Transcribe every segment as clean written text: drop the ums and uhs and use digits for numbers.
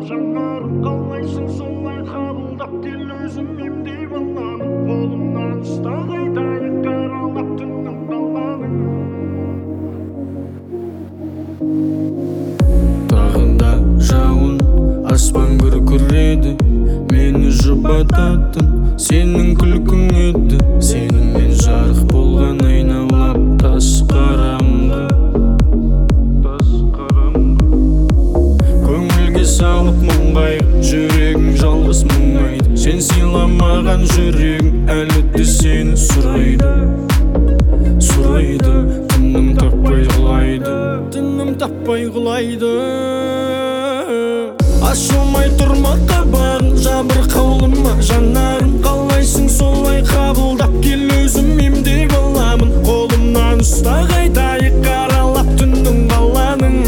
жанарым қалайсың солай қабылдап кел өзім емдей баланың қолымнан ұста қайтайық қаралап түннің қалғанын. Тағы да жауын аспан күркіреді, мені жұбататын сенің күлкің еді. Сенімен жарық болған айналап тас қараңғы. Көңілге салып мұңғайып жүрегің жалғыз мұңайды. Сен сыйламаған жүрегің әлі де сені сұрайды. Тыным таппай құлайды. Ашылмай тұрма қабағын, жабыр қаулыма жанарым қалайсың солай қабылдап кел өзім емдей баламын қолымнан ұста қайтайық қаралап түннің қаланың.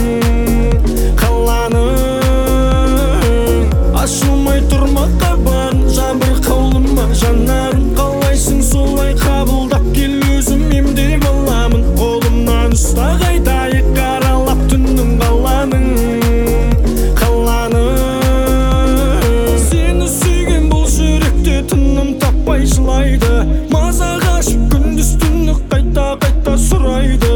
Ашылмай тұрма қабағын, жабыр қаулыма жанарым қалайсың солай қабылдап кел өзім емдей баламын қолымнан ұста қайтайық қаралап түннің қаланың. Сені сүйген бұл жүректе тыным таппай жылайды. Маза қашып күндіз түні қайта сұрайды.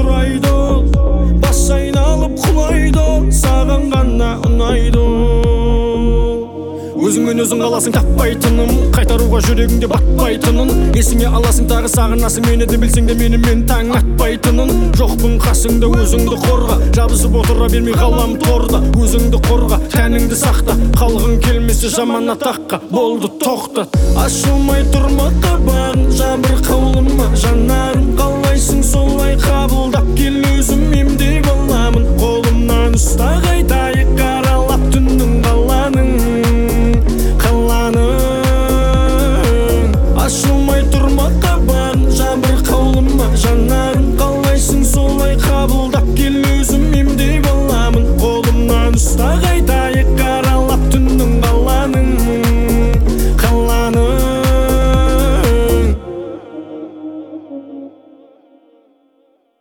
Бас айналып құлайды, саған ғана ұнайды. Өзіңмен өзің қаласың таппайтыным, қайтаруға жүрегіңде батпайтынын. Есіңе аласың тағы сағынасың мені де білсең де менімен таң атпайтынын. Жоқпын қасыңда өзіңді қорға, жабысып отыра бермей қалам торда. Өзіңді қорға, тәніңді сақта, қалғың келмесе жаман атаққа. Болды тоқтат. Ашылмай тұрма қабағын, жабыр қаулыма жанарым қалайсың солай қабылдап кел өзім емдей баламын қолымнан ұста қайтайық қаралап түннің қаланың. Ашылмай тұрма қабағын, жабыр қаулыма жанарым қалайсың солай қабылдап кел өзім